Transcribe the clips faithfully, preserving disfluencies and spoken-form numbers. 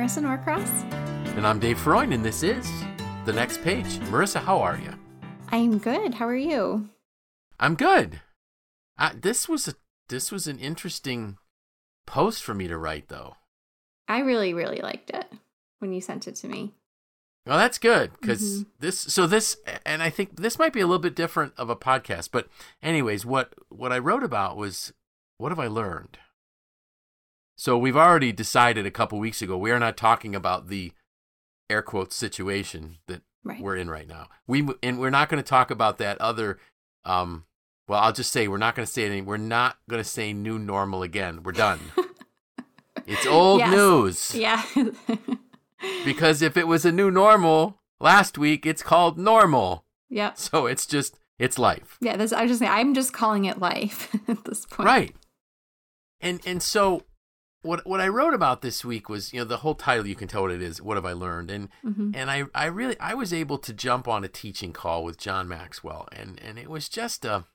Marissa Norcross. And I'm Dave Freund, and this is The Next Page. Marissa, how are you? I'm good. How are you? I'm good. Uh, this was a this was an interesting post for me to write, though. I really, really liked it when you sent it to me. Well, that's good, because Mm-hmm. this, so this, and I think this might be a little bit different of a podcast, but anyways, what, what I wrote about was, what have I learned? So we've already decided a couple weeks ago, we are not talking about the air quotes situation that Right. we're in right now. We, and we're not going to talk about that other, um, well, I'll just say, we're not going to say anything. We're not going to say new normal again. We're done. It's old Yes. news. Yeah. Because if it was a new normal last week, it's called normal. Yep. So it's just, it's life. Yeah, this, I was just saying, I'm just calling it life at this point. Right. And and so what what I wrote about this week was, you know, the whole title, you can tell what it is, what have I learned? And Mm-hmm. and I, I really, I was able to jump on a teaching call with John Maxwell. And, and it was just a,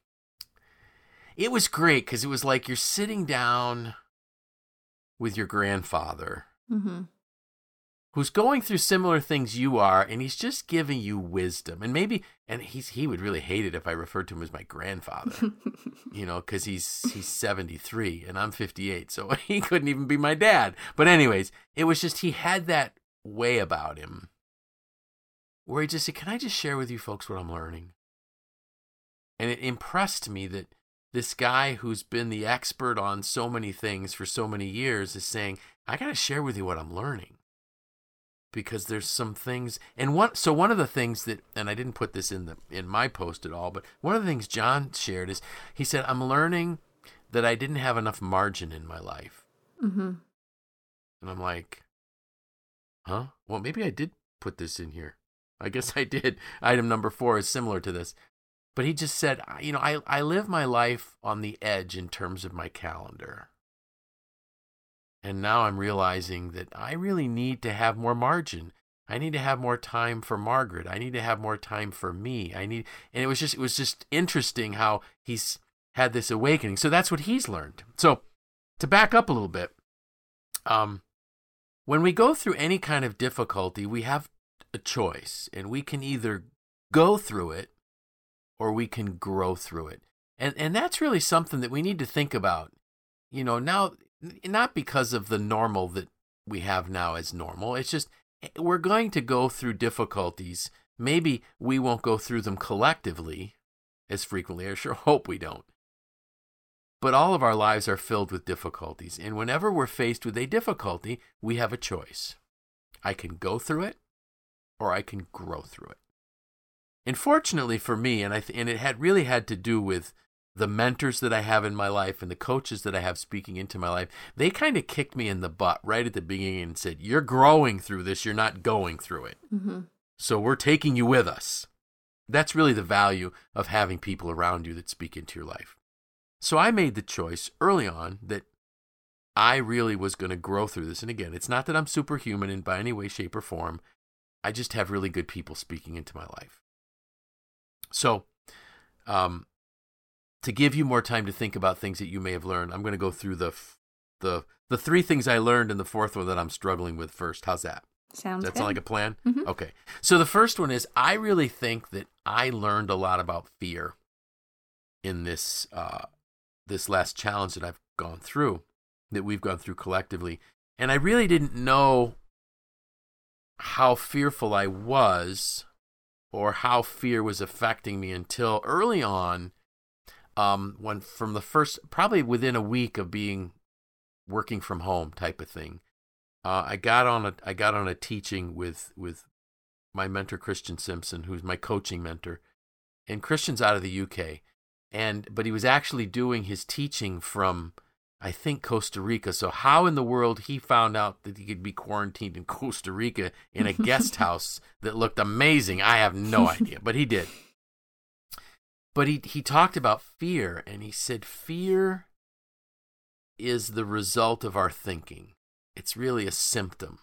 it was great because it was like you're sitting down with your grandfather, Mm-hmm. who's going through similar things you are, and he's just giving you wisdom. And maybe, and he's he would really hate it if I referred to him as my grandfather, you know, because he's he's seventy-three and I'm fifty-eight, so he couldn't even be my dad. But anyways, it was just, he had that way about him where he just said, can I just share with you folks what I'm learning? And it impressed me that this guy who's been the expert on so many things for so many years is saying, I got to share with you what I'm learning. Because there's some things, and one, so one of the things that, and I didn't put this in the in my post at all, but one of the things John shared is, he said, I'm learning that I didn't have enough margin in my life. Mm-hmm. And I'm like, huh? Well, maybe I did put this in here. I guess I did. Item number four is similar to this. But he just said, you know, I, I live my life on the edge in terms of my calendar. And now I'm realizing that I really need to have more margin. I need to have more time for Margaret. I need to have more time for me. I need, and it was just, it was just interesting how he's had this awakening. So that's what he's learned. So to back up a little bit, um, when we go through any kind of difficulty, we have a choice, and we can either go through it or we can grow through it. And and that's really something that we need to think about. You know, now, not because of the normal that we have now as normal. It's just, we're going to go through difficulties. Maybe we won't go through them collectively as frequently. I sure hope we don't. But all of our lives are filled with difficulties. And whenever we're faced with a difficulty, we have a choice. I can go through it, or I can grow through it. And fortunately for me, and I th- and it had really had to do with the mentors that I have in my life and the coaches that I have speaking into my life, they kind of kicked me in the butt right at the beginning and said, you're growing through this, you're not going through it. Mm-hmm. So we're taking you with us. That's really the value of having people around you that speak into your life. So I made the choice early on that I really was going to grow through this. And again, it's not that I'm superhuman in by any way, shape, or form. I just have really good people speaking into my life. So, um, to give you more time to think about things that you may have learned, I'm going to go through the the the three things I learned and the fourth one that I'm struggling with first. How's that? Sounds Does that good. sound like a plan? Mm-hmm. Okay. So the first one is, I really think that I learned a lot about fear in this uh, this last challenge that I've gone through, that we've gone through collectively. And I really didn't know how fearful I was or how fear was affecting me until early on. Um, when from the first, probably within a week of being working from home type of thing, uh, I got on a I got on a teaching with with my mentor Christian Simpson, who's my coaching mentor, and Christian's out of the U K, and but he was actually doing his teaching from, I think, Costa Rica. So how in the world he found out that he could be quarantined in Costa Rica in a guest house that looked amazing, I have no idea, but he did. But he, he talked about fear, and he said fear is the result of our thinking. It's really a symptom.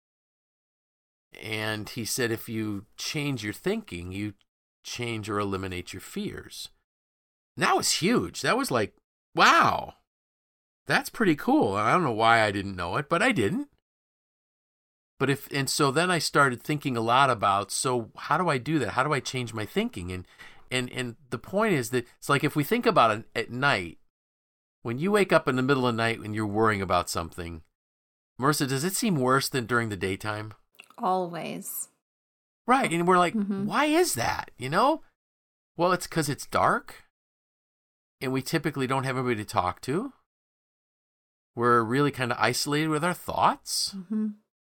And he said if you change your thinking, you change or eliminate your fears. And that was huge. That was like, wow, that's pretty cool. I don't know why I didn't know it, but I didn't. But if, and so then I started thinking a lot about, so how do I do that? How do I change my thinking? And, and, and the point is that it's like, if we think about it at night, when you wake up in the middle of the night and you're worrying about something, Marissa, does it seem worse than during the daytime? Always. Right. And we're like, Mm-hmm. why is that? You know? Well, it's because it's dark and we typically don't have anybody to talk to. We're really kind of isolated with our thoughts. Mm-hmm.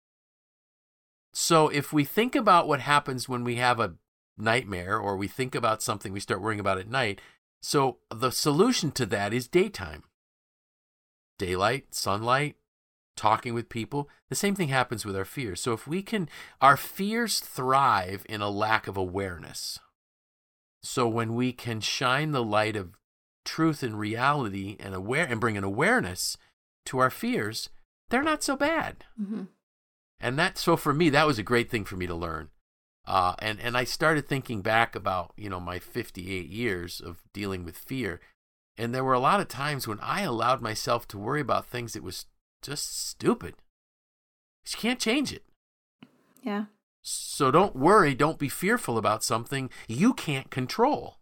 So if we think about what happens when we have a nightmare, or we think about something we start worrying about at night, so the solution to that is daytime. Daylight, sunlight, talking with people. The same thing happens with our fears. So if we can, our fears thrive in a lack of awareness. So when we can shine the light of truth and reality and aware and bring an awareness to our fears, they're not so bad. Mm-hmm. And that, so for me, that was a great thing for me to learn. Uh, and, and I started thinking back about, you know, my fifty-eight years of dealing with fear. And there were a lot of times when I allowed myself to worry about things that was just stupid. You can't change it. Yeah. So don't worry. Don't be fearful about something you can't control.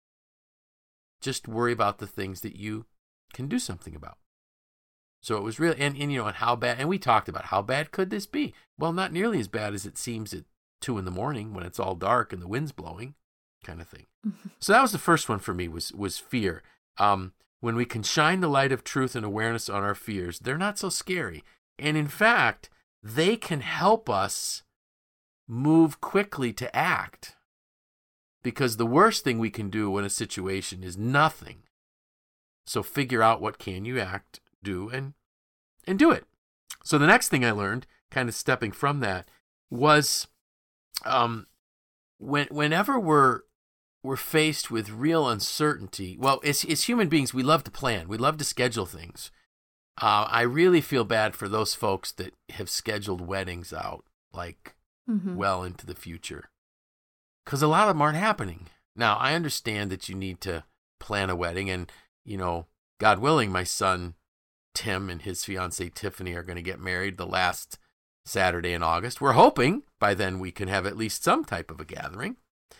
Just worry about the things that you can do something about. So it was really, and, and you know, and how bad, and we talked about how bad could this be? Well, not nearly as bad as it seems at two in the morning when it's all dark and the wind's blowing, kind of thing. Mm-hmm. So that was the first one for me, was was fear. Um, when we can shine the light of truth and awareness on our fears, they're not so scary. And in fact, they can help us move quickly to act. Because the worst thing we can do in a situation is nothing. So figure out what can you act, do, and and do it. So the next thing I learned, kind of stepping from that, was um, when whenever we're we're faced with real uncertainty. Well, as as human beings, we love to plan. We love to schedule things. Uh, I really feel bad for those folks that have scheduled weddings out like Mm-hmm. well into the future, because a lot of them aren't happening. Now, I understand that you need to plan a wedding, and you know, God willing, my son Tim and his fiancee Tiffany are going to get married the last Saturday in August. We're hoping by then we can have at least some type of a gathering.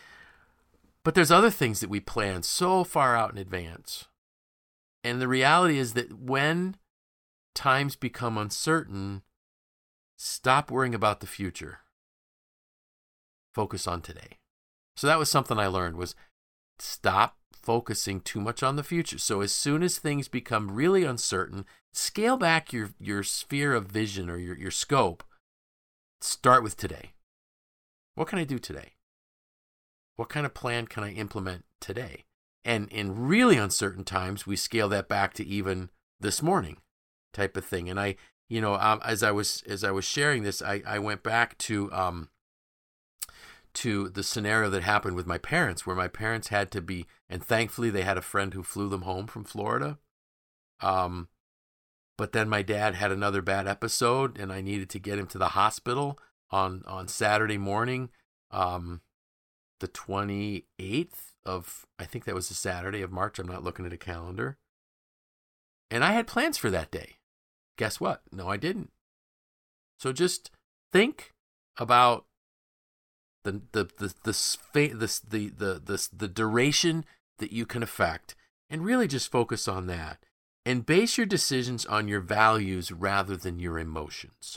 But there's other things that we plan so far out in advance. And the reality is that when times become uncertain, stop worrying about the future. Focus on today. So that was something I learned, was stop focusing too much on the future. So as soon as things become really uncertain, scale back your, your sphere of vision, or your, your scope. Start with today. What can I do today? What kind of plan can I implement today? And in really uncertain times, we scale that back to even this morning type of thing. And I, you know, um, as I was as I was sharing this, I, I went back to um, to the scenario that happened with my parents, where my parents had to be, and thankfully they had a friend who flew them home from Florida. Um, but then my dad had another bad episode, and I needed to get him to the hospital on, on Saturday morning, um, the twenty-eighth of, I think that was a Saturday of March. I'm not looking at a calendar. And I had plans for that day. Guess what? No, I didn't. So just think about the the the the the the the, the, the duration that you can affect, and really just focus on that. And base your decisions on your values rather than your emotions.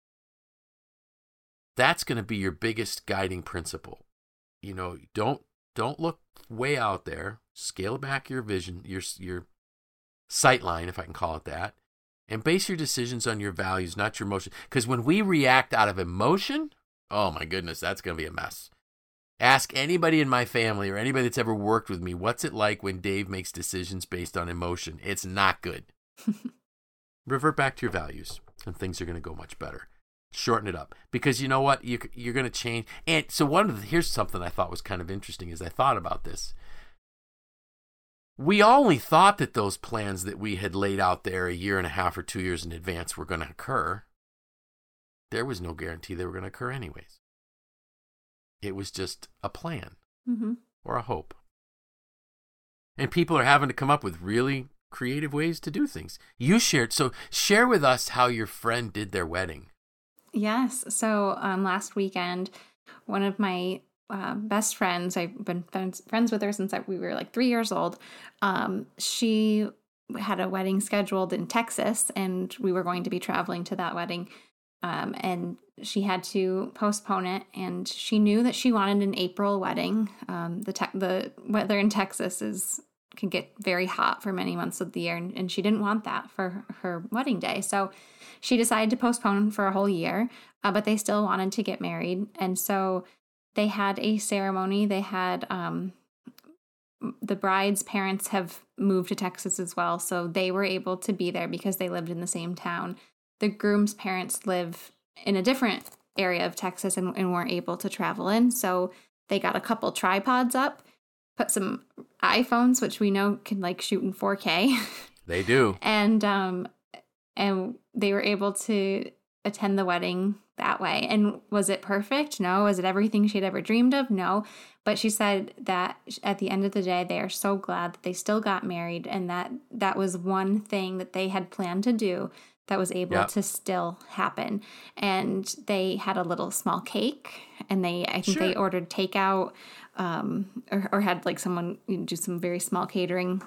That's going to be your biggest guiding principle. You know, don't don't look way out there. Scale back your vision, your your sight line, if I can call it that, and base your decisions on your values, not your emotion. Because when we react out of emotion, oh my goodness, that's going to be a mess. Ask anybody in my family or anybody that's ever worked with me, what's it like when Dave makes decisions based on emotion? It's not good. Revert back to your values, and things are going to go much better. Shorten it up, because you know what? You, you're going to change. And so one of the, here's something I thought was kind of interesting as I thought about this. We only thought that those plans that we had laid out there a year and a half or two years in advance were going to occur. There was no guarantee they were going to occur anyways. It was just a plan Mm-hmm. or a hope. And people are having to come up with really creative ways to do things. You shared, so share with us how your friend did their wedding. Yes. So um, last weekend, one of my uh, best friends, I've been friends, friends with her since I, we were like three years old. Um, she had a wedding scheduled in Texas, and we were going to be traveling to that wedding. Um, and she had to postpone it, and she knew that she wanted an April wedding. Um, the te- the weather in Texas is can get very hot for many months of the year, and, and she didn't want that for her wedding day. So she decided to postpone for a whole year, uh, but they still wanted to get married. And so they had a ceremony. They had um, the bride's parents have moved to Texas as well, so they were able to be there because they lived in the same town. The groom's parents live in a different area of Texas and, and weren't able to travel in, so they got a couple tripods up, put some iPhones, which we know can like shoot in four K. They do. and um, and they were able to attend the wedding that way. And was it perfect? No. Was it everything she'd ever dreamed of? No. But she said that at the end of the day, they are so glad that they still got married, and that that was one thing that they had planned to do that was able yep. to still happen. And they had a little small cake, and they, I think sure. they ordered takeout, um, or, or had like someone you know, do some very small catering.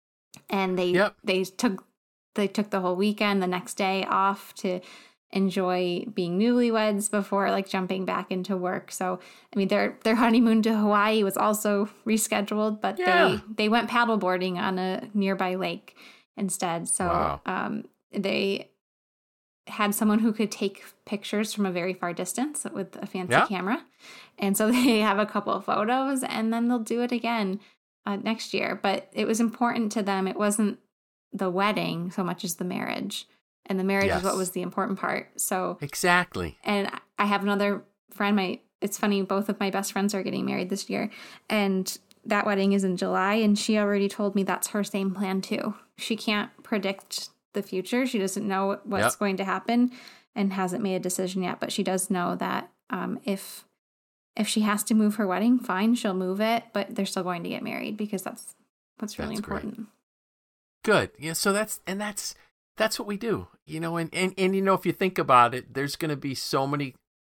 And they, yep. they took, they took the whole weekend, the next day off to enjoy being newlyweds before like jumping back into work. So, I mean, their, their honeymoon to Hawaii was also rescheduled, but yeah. they, they went paddleboarding on a nearby lake instead. So, wow. um, they had someone who could take pictures from a very far distance with a fancy yeah. camera. And so they have a couple of photos, and then they'll do it again uh, next year. But it was important to them. It wasn't the wedding so much as the marriage. And the marriage yes. is what was the important part. So exactly. And I have another friend, my, it's funny, both of my best friends are getting married this year. And that wedding is in July. And she already told me that's her same plan too. She can't predict the future. She doesn't know what's yep. going to happen and hasn't made a decision yet, but she does know that um, if if she has to move her wedding, fine, she'll move it, but they're still going to get married because that's what's really that's important. Great. Good. Yeah, so that's and that's that's what we do. You know, and, and, and you know, if you think about it, there's gonna be so many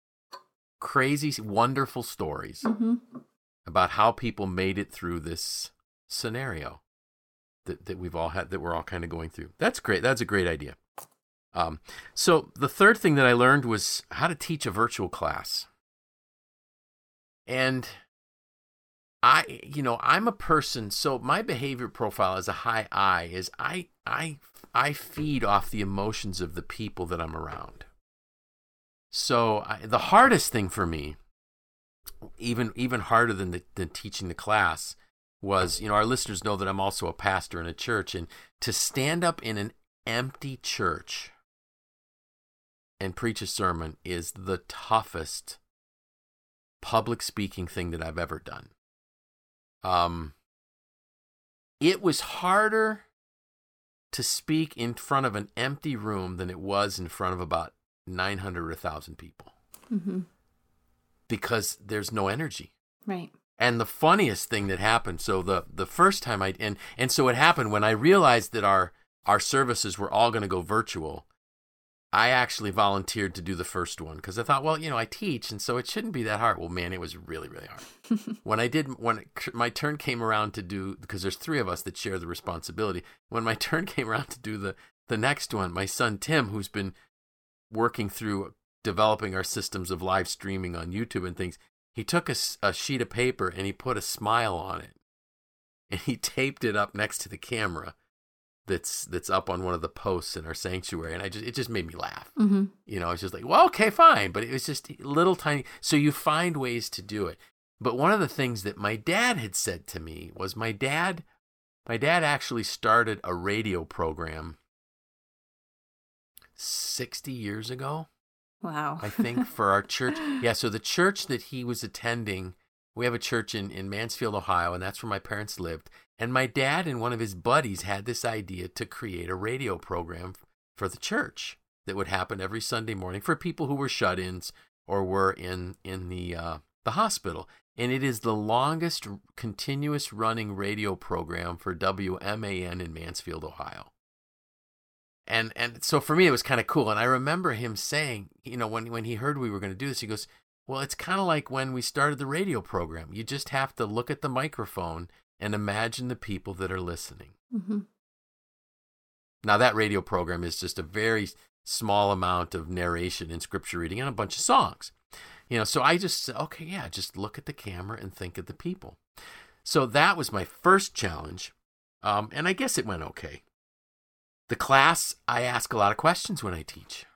crazy, wonderful stories mm-hmm. about how people made it through this scenario. That, that we've all had, that we're all kind of going through. That's great. That's a great idea. Um, so the third thing that I learned was how to teach a virtual class. And I, you know, I'm a person, so my behavior profile as a high I is I, I, I feed off the emotions of the people that I'm around. So I, the hardest thing for me, even, even harder than the, than teaching the class, was, you know, our listeners know that I'm also a pastor in a church, and to stand up in an empty church and preach a sermon is the toughest public speaking thing that I've ever done. Um, it was harder to speak in front of an empty room than it was in front of about nine hundred or one thousand people. Mm-hmm. Because there's no energy. Right. And the funniest thing that happened, so the, the first time I, and, and so it happened when I realized that our, our services were all going to go virtual, I actually volunteered to do the first one because I thought, well, you know, I teach, and so it shouldn't be that hard. Well, man, it was really, really hard. When I did, when it, my turn came around to do, because there's three of us that share the responsibility, when my turn came around to do the, the next one, my son Tim, who's been working through developing our systems of live streaming on YouTube and things, he took a, a sheet of paper and he put a smile on it, and he taped it up next to the camera that's that's up on one of the posts in our sanctuary, and I just it just made me laugh. Mm-hmm. You know, it's just like, well, okay, fine, but it was just little tiny. So you find ways to do it. But one of the things that my dad had said to me was my dad, my dad actually started a radio program sixty years ago. Wow. I think for our church. Yeah, so the church that he was attending, we have a church in, in Mansfield, Ohio, and that's where my parents lived. And my dad and one of his buddies had this idea to create a radio program for the church that would happen every Sunday morning for people who were shut-ins or were in, in the uh, the hospital. And it is the longest continuous running radio program for W M A N in Mansfield, Ohio. and and so for me, it was kind of cool. And I remember him saying, you know, when, when he heard we were going to do this, he goes, well, it's kind of like when we started the radio program. You just have to look at the microphone and imagine the people that are listening. Mm-hmm. Now, that radio program is just a very small amount of narration and scripture reading and a bunch of songs. You know, so I just said, okay, yeah, just look at the camera and think of the people. So that was my first challenge. Um, and I guess it went okay. The class, I ask a lot of questions when I teach.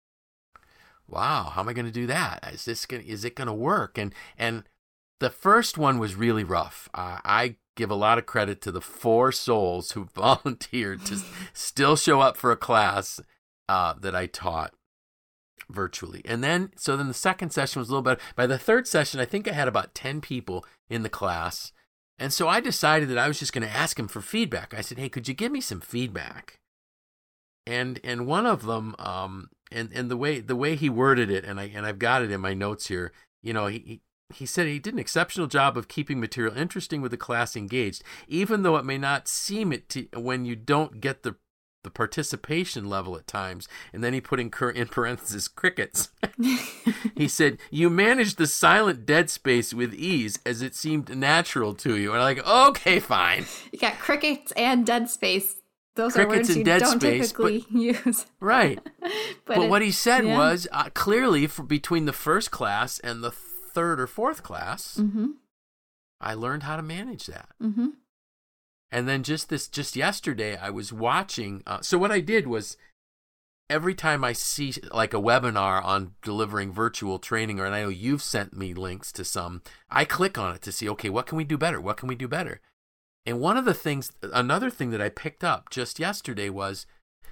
Wow, how am I going to do that? Is this gonna, is it going to work? And and the first one was really rough. Uh, I give a lot of credit to the four souls who volunteered to still show up for a class uh, that I taught virtually. And then, so then the second session was a little better. By the third session, I think I had about ten people in the class. And so I decided that I was just going to ask them for feedback. I said, hey, could you give me some feedback? And and one of them, um, and and the way the way he worded it, and I and I've got it in my notes here. You know, he he said he did an exceptional job of keeping material interesting with the class engaged, even though it may not seem it to when you don't get the the participation level at times. And then he put in, cur- in parentheses crickets. He said, you managed the silent dead space with ease as it seemed natural to you. And I'm like, okay, fine. You got crickets and dead space. Those crickets are words and you dead don't space, typically but, use. Right. but but it, what he said yeah. was uh, clearly for between the first class and the third or fourth class, mm-hmm. I learned how to manage that. Mm-hmm. And then just this, just yesterday, I was watching. Uh, so what I did was every time I see like a webinar on delivering virtual training, or and I know you've sent me links to some, I click on it to see, okay, what can we do better? What can we do better? And one of the things, another thing that I picked up just yesterday was,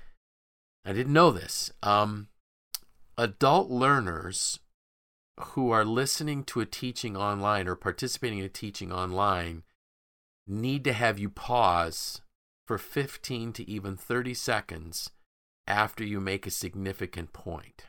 I didn't know this, um, adult learners who are listening to a teaching online or participating in a teaching online need to have you pause for fifteen to even thirty seconds after you make a significant point,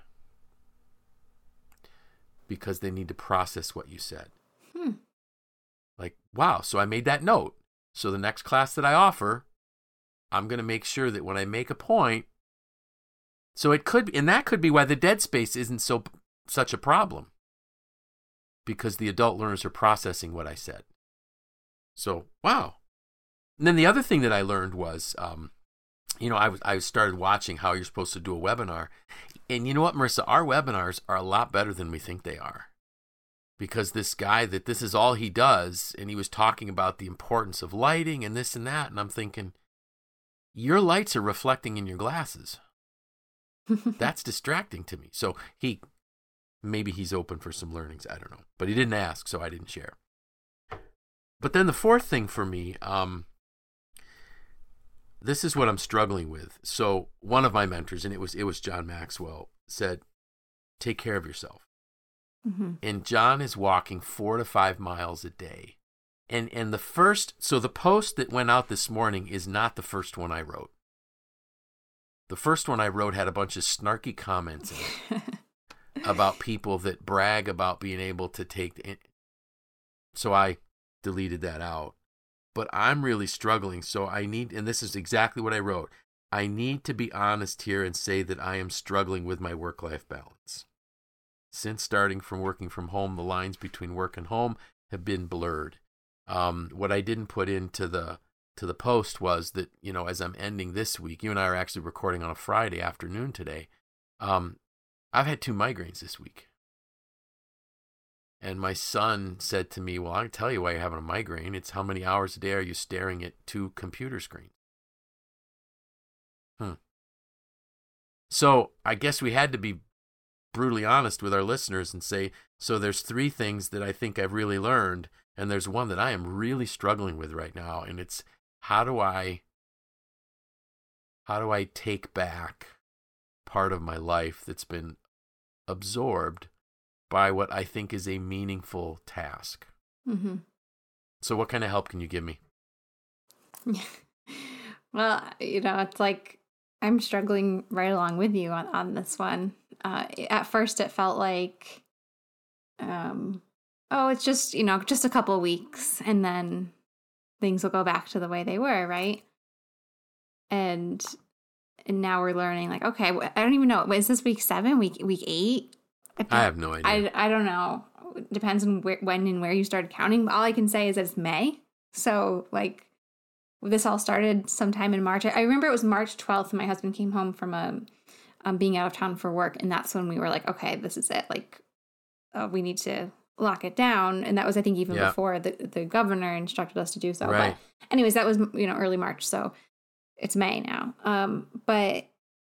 because they need to process what you said. Hmm. Like, wow, so I made that note. So the next class that I offer, I'm going to make sure that when I make a point, so it could be, and that could be why the dead space isn't so such a problem, because the adult learners are processing what I said. So, wow. And then the other thing that I learned was, um, you know, I was I started watching how you're supposed to do a webinar. And you know what, Marissa? Our webinars are a lot better than we think they are. Because this guy, that this is all he does, and he was talking about the importance of lighting and this and that. And I'm thinking, your lights are reflecting in your glasses. That's distracting to me. So he, maybe he's open for some learnings. I don't know. But he didn't ask, so I didn't share. But then the fourth thing for me, um, this is what I'm struggling with. So one of my mentors, and it was it was John Maxwell, said, take care of yourself. Mm-hmm. And John is walking four to five miles a day. And and the first, so the post that went out this morning is not the first one I wrote. The first one I wrote had a bunch of snarky comments in it about people that brag about being able to take it. So I deleted that out. But I'm really struggling. So I need, and this is exactly what I wrote, I need to be honest here and say that I am struggling with my work-life balance. Since starting from working from home, the lines between work and home have been blurred. Um, what I didn't put into the to the post was that, you know, as I'm ending this week, you and I are actually recording on a Friday afternoon today. Um, I've had two migraines this week. And my son said to me, well, I can tell you why you're having a migraine. It's how many hours a day are you staring at two computer screens? Hmm. So I guess we had to be brutally honest with our listeners and say, so there's three things that I think I've really learned, and there's one that I am really struggling with right now, and it's how do I how do I take back part of my life that's been absorbed by what I think is a meaningful task. Mm-hmm. So what kind of help can you give me? Well, you know, it's like I'm struggling right along with you on, on this one. Uh, at first, it felt like, um, oh, it's just, you know, just a couple of weeks, and then things will go back to the way they were, right? And and now we're learning like, okay, I don't even know. Is this week seven, week, week eight? I, I have no idea. I, I don't know. It depends on where, when and where you started counting. But all I can say is that it's May. So like this all started sometime in March. I remember it was March twelfth. My husband came home from a, um, being out of town for work. And that's when we were like, okay, this is it. Like uh, we need to lock it down. And that was, I think, even yeah. before the, the governor instructed us to do so. Right. But anyways, that was, you know, early March. So it's May now. Um, but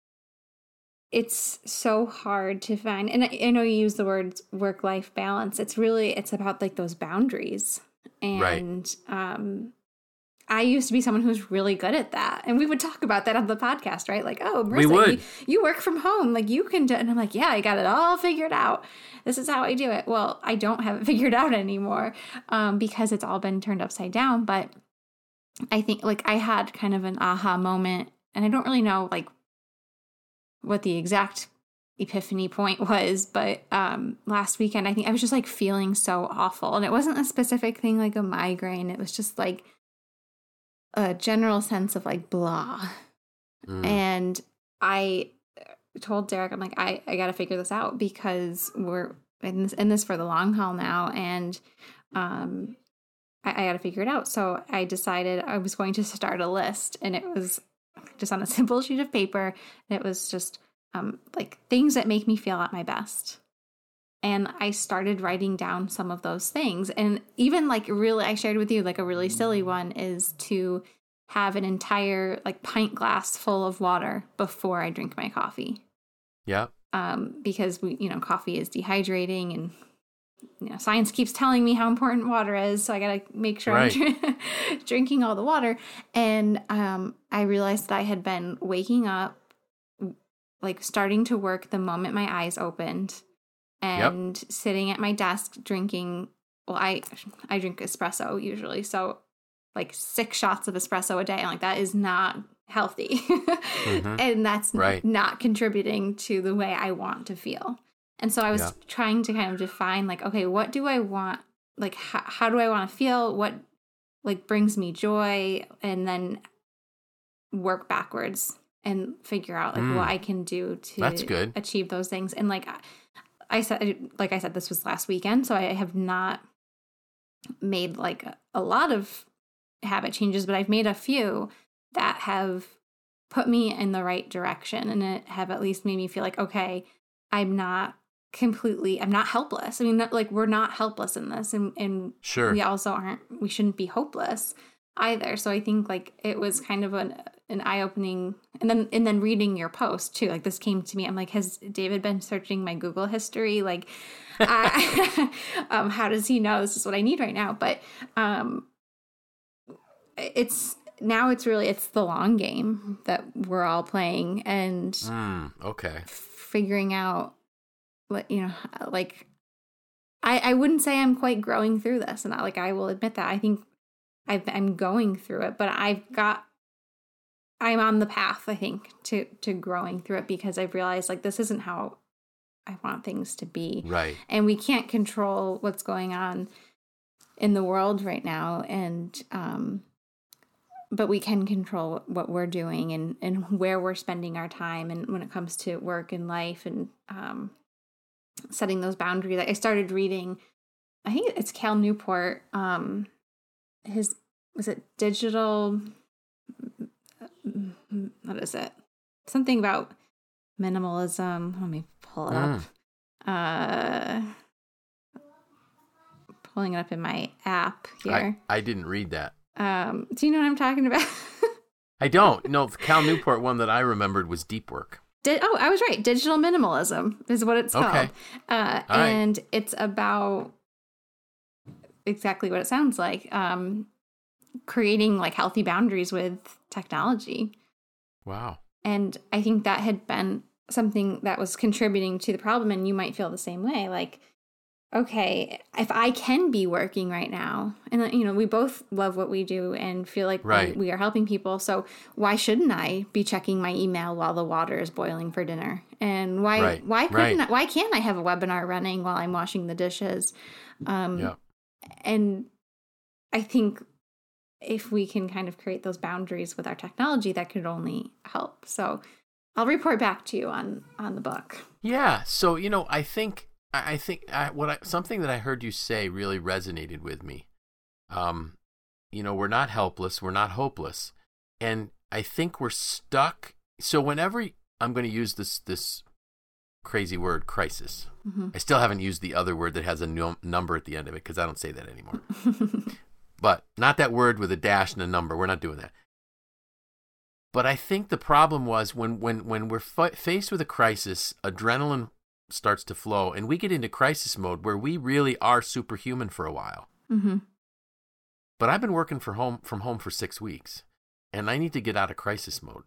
it's so hard to find. And I, I know you use the words work-life balance. It's really, it's about like those boundaries. And right. um, I used to be someone who's really good at that. And we would talk about that on the podcast, right? Like, oh, Marissa, we would. You, you work from home. Like you can do it. And I'm like, yeah, I got it all figured out. This is how I do it. Well, I don't have it figured out anymore um, because it's all been turned upside down. But I think like I had kind of an aha moment, and I don't really know like what the exact epiphany point was, but um, last weekend, I think I was just like feeling so awful. And it wasn't a specific thing like a migraine. It was just like a general sense of like blah. Mm. And I told Derek, I'm like, I, I got to figure this out because we're in this, in this for the long haul now. And um, I, I got to figure it out. So I decided I was going to start a list, and it was just on a simple sheet of paper. And it was just um, like things that make me feel at my best. And I started writing down some of those things. And even like really, I shared with you like a really silly one is to have an entire like pint glass full of water before I drink my coffee. Yeah. Um, because we, you know, coffee is dehydrating, and you know, science keeps telling me how important water is. So I got to make sure right. I'm dr- drinking all the water. And um, I realized that I had been waking up, like starting to work the moment my eyes opened, and yep. sitting at my desk drinking. Well, I I drink espresso usually, so like six shots of espresso a day. I'm like, that is not healthy, mm-hmm. and that's right. not contributing to the way I want to feel. And so I was yeah. trying to kind of define like, okay, what do I want? Like, how, how do I want to feel? What like brings me joy? And then work backwards and figure out like mm. what I can do to That's good. achieve those things. And like I said, like I said, this was last weekend, so I have not made like a, a lot of habit changes, but I've made a few that have put me in the right direction, and it have at least made me feel like, okay, I'm not completely, I'm not helpless. I mean, not, like we're not helpless in this, and, and sure. we also aren't, we shouldn't be hopeless either. So I think like it was kind of an an eye-opening, and then and then reading your post too, like this came to me. I'm like, has David been searching my Google history? Like, I, um, how does he know this is what I need right now? But um, it's now it's really it's the long game that we're all playing, and mm, okay, figuring out what you know, like I I wouldn't say I'm quite growing through this, and I, like I will admit that I think I've, I'm going through it, but I've got. I'm on the path, I think, to, to growing through it, because I've realized like this isn't how I want things to be. Right. And we can't control what's going on in the world right now. And, um, but we can control what we're doing and, and where we're spending our time. And when it comes to work and life and, um, setting those boundaries, I started reading, I think it's Cal Newport. Um, his, was it digital, what is it? Something about minimalism. Let me pull it mm. up. Uh, pulling it up in my app here. I, I didn't read that. Um, do you know what I'm talking about? I don't. No, the Cal Newport one that I remembered was Deep Work. Did, oh, I was right. Digital minimalism is what it's okay. called. Uh, and right. it's about exactly what it sounds like. Um, creating like healthy boundaries with technology. Wow. And I think that had been something that was contributing to the problem, and you might feel the same way. Like, okay, if I can be working right now, and you know, we both love what we do and feel like right. we, we are helping people, so why shouldn't I be checking my email while the water is boiling for dinner? And why right. why couldn't right. I, why can't I have a webinar running while I'm washing the dishes? Um, yeah. And I think if we can kind of create those boundaries with our technology, that could only help. So I'll report back to you on, on the book. Yeah. So, you know, I think, I think I, what I, something that I heard you say really resonated with me. Um, you know, we're not helpless. We're not hopeless. And I think we're stuck. So whenever I'm going to use this, this crazy word, crisis, mm-hmm. I still haven't used the other word that has a num- number at the end of it because I don't say that anymore. But not that word with a dash and a number. We're not doing that. But I think the problem was when, when, when we're f- faced with a crisis, adrenaline starts to flow and we get into crisis mode where we really are superhuman for a while. Mm-hmm. But I've been working for home from home for six weeks and I need to get out of crisis mode.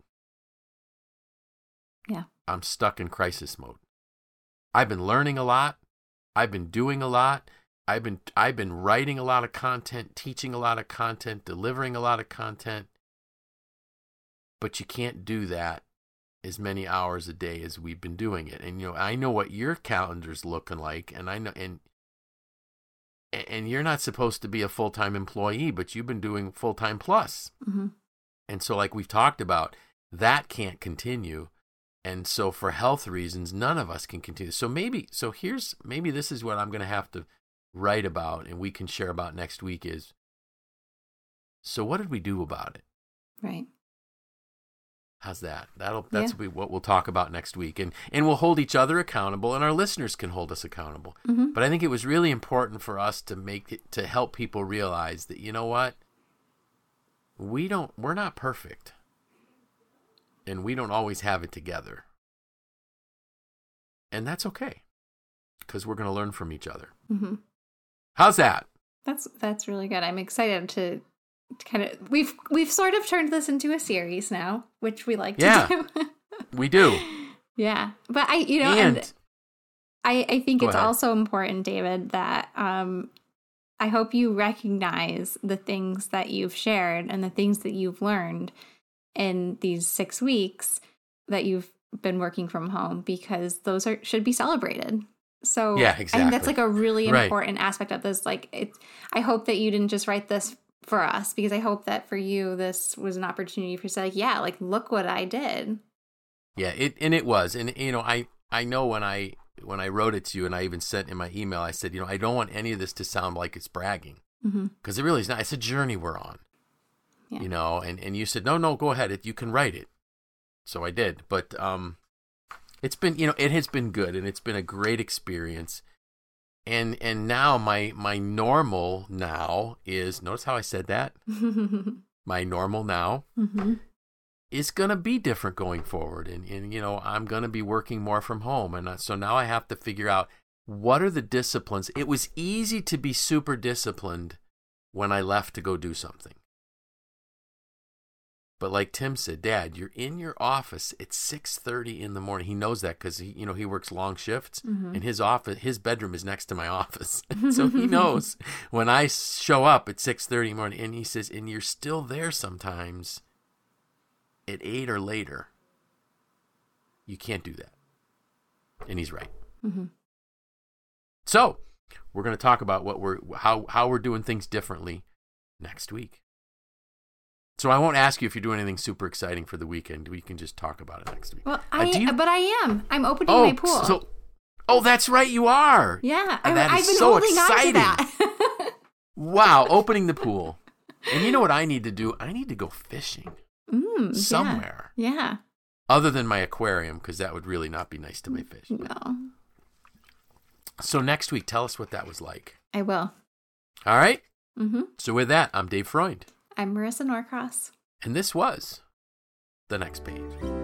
Yeah. I'm stuck in crisis mode. I've been learning a lot. I've been doing a lot. I've been I've been writing a lot of content, teaching a lot of content, delivering a lot of content. But you can't do that as many hours a day as we've been doing it. And you know, I know what your calendar's looking like, and I know and and you're not supposed to be a full-time employee, but you've been doing full-time plus. Mm-hmm. And so like we've talked about, that can't continue. And so for health reasons, none of us can continue. So maybe, so here's, maybe this is what I'm going to have to write about and we can share about next week is, so what did we do about it? Right. How's that? That'll, that's yeah. what we'll talk about next week. And, and we'll hold each other accountable and our listeners can hold us accountable. Mm-hmm. But I think it was really important for us to make it, to help people realize that, you know what? We don't, we're not perfect. And we don't always have it together. And that's okay. Because we're going to learn from each other. Mm-hmm. How's that? That's that's really good. I'm excited to, to kind of... We've we've sort of turned this into a series now, which we like to yeah, do. We do. Yeah. But I, you know, and, and I, I think Go it's ahead. also important, David, that um, I hope you recognize the things that you've shared and the things that you've learned in these six weeks that you've been working from home, because those are should be celebrated. So yeah, exactly. I think that's like a really right. important aspect of this. Like, it, I hope that you didn't just write this for us, because I hope that for you, this was an opportunity for you to say, like, yeah, like, look what I did. Yeah, it and it was. And, you know, I, I know when I when I wrote it to you and I even sent in my email, I said, you know, I don't want any of this to sound like it's bragging. Because mm-hmm. it really is not. It's a journey we're on. Yeah. You know, and, and you said, no, no, go ahead. It, you can write it. So I did. But um, it's been, you know, it has been good. And it's been a great experience. And and now my my normal now is, notice how I said that? My normal now mm-hmm. is going to be different going forward. And, and, you know, I'm going to be working more from home. And so now I have to figure out, what are the disciplines? It was easy to be super disciplined when I left to go do something. But like Tim said, Dad, you're in your office at six thirty in the morning. He knows that because he, you know, he works long shifts, mm-hmm. and his office, his bedroom is next to my office. So he knows when I show up at six thirty in the morning, and he says, and you're still there sometimes at eight or later. You can't do that. And he's right. Mm-hmm. So we're going to talk about what we're how how we're doing things differently next week. So I won't ask you if you're doing anything super exciting for the weekend. We can just talk about it next week. Well, I uh, you... but I am. I'm opening oh, my pool. So, oh, that's right, you are. Yeah, and I, that I've is been so holding exciting. on to that. Wow, opening the pool. And you know what I need to do? I need to go fishing mm, somewhere. Yeah. yeah. Other than my aquarium, because that would really not be nice to my fish. No. So next week, tell us what that was like. I will. All right? Mm-hmm. So with that, I'm Dave Freund. I'm Marissa Norcross. And this was The Next Page.